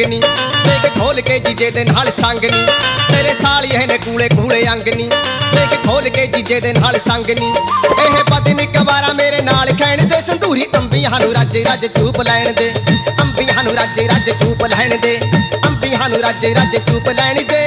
नी देख खोल के जीजे दे नाल संग नी तेरे साली है ने कूले कूले अंग नी देख खोल के जीजे दे नाल संग नी एह पत्नी कवारा मेरे नाल खैण दे संदूरी अंबियां नू रज रज चूप लैण दे अंबियां नू रज रज चूप लैण दे अंबियां नू रज रज चूप लैण दे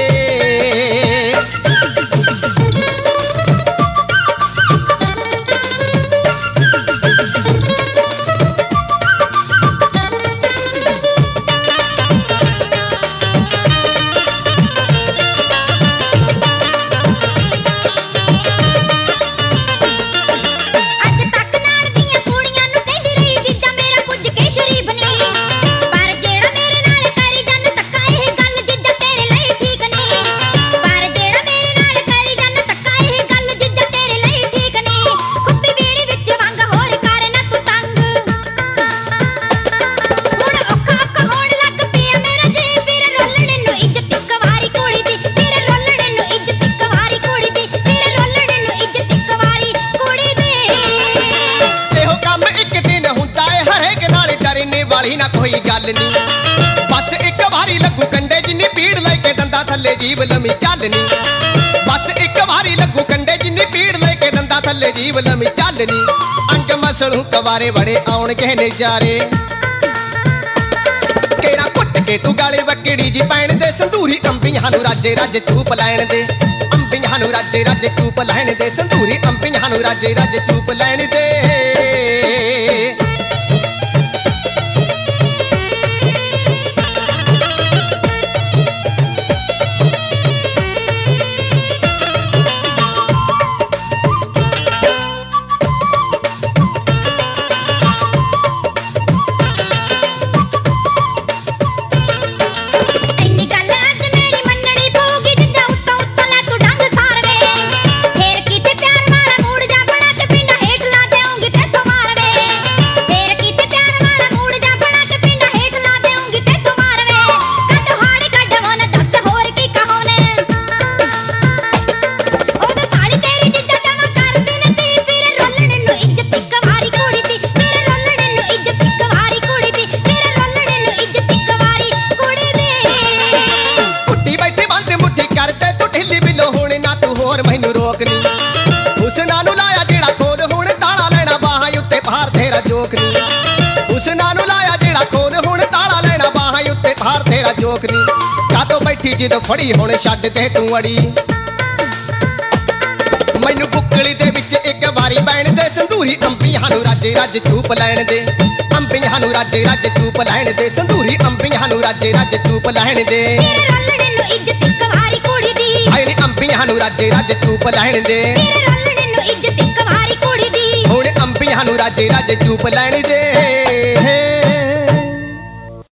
ना कोई गल नी बस एक बारी लगू कंडे जिन्नी पीड़ लेके दंदा थले जीव लमी चलनी बस एक बारी लगू कंडे जिन्नी पीड़ लेके दंदा थले जीव लमी चलनी अंग मसलू कवारे बड़े आउण के नजारे केरा कुट के तू गाले वकड़ी जी पैण दे संदूरी अंबियां नू रज रज चूप लैण दे अंबियां नू रज रज चूप लैण दे संदूरी अंबियां नू रज रज चूप लैण दे मैनू रोकनी हुसना नू लाया जेड़ा खोद हुण ताला लेना बाहां उत्ते बाहर तेरा जोकनी हुसना नू लाया जेड़ा खोद हुण ताला लेना बाहां उत्ते बाहर तेरा जोकनी कातो बैठी जिद फड़ी हुण छड्ड ते तू अड़ी मैनू बुकली दे विच एक बारी बैण दे संदूरी अंबियां नू रज रज चूप लैण दे अंबियां नू रज रज चूप लैण दे संदूरी अंबियां नू रज रज चूप लैण दे अंबियां नू रज रज चूप लैण दे हुण अंबियां नू रज रज चूप लैण दे।